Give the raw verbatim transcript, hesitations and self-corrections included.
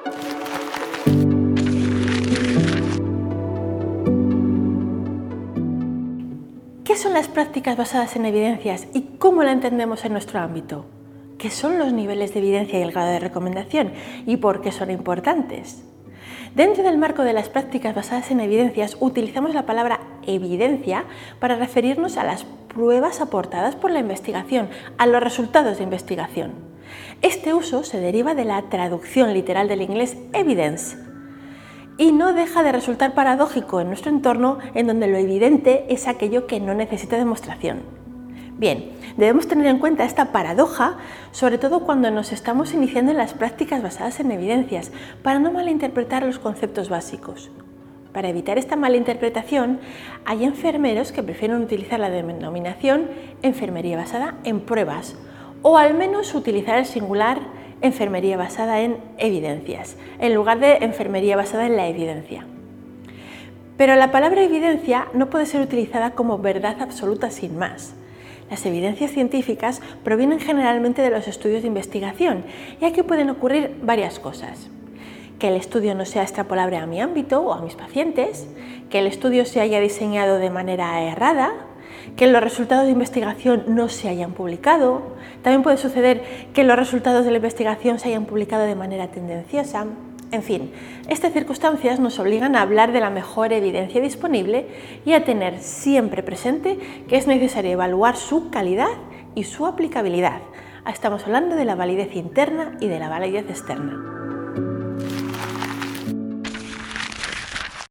¿Qué son las prácticas basadas en evidencias y cómo la entendemos en nuestro ámbito? ¿Qué son los niveles de evidencia y el grado de recomendación y por qué son importantes? Dentro del marco de las prácticas basadas en evidencias, utilizamos la palabra evidencia para referirnos a las pruebas aportadas por la investigación, a los resultados de investigación. Este uso se deriva de la traducción literal del inglés evidence, y no deja de resultar paradójico en nuestro entorno, en donde lo evidente es aquello que no necesita demostración. Bien, debemos tener en cuenta esta paradoja, sobre todo cuando nos estamos iniciando en las prácticas basadas en evidencias, para no malinterpretar los conceptos básicos. Para evitar esta malinterpretación, hay enfermeros que prefieren utilizar la denominación enfermería basada en pruebas, o al menos utilizar el singular enfermería basada en evidencias, en lugar de enfermería basada en la evidencia. Pero la palabra evidencia no puede ser utilizada como verdad absoluta sin más. Las evidencias científicas provienen generalmente de los estudios de investigación, y aquí pueden ocurrir varias cosas. Que el estudio no sea extrapolable a mi ámbito o a mis pacientes, que el estudio se haya diseñado de manera errada, que los resultados de investigación no se hayan publicado. También puede suceder que los resultados de la investigación se hayan publicado de manera tendenciosa. En fin, estas circunstancias nos obligan a hablar de la mejor evidencia disponible y a tener siempre presente que es necesario evaluar su calidad y su aplicabilidad. Estamos hablando de la validez interna y de la validez externa.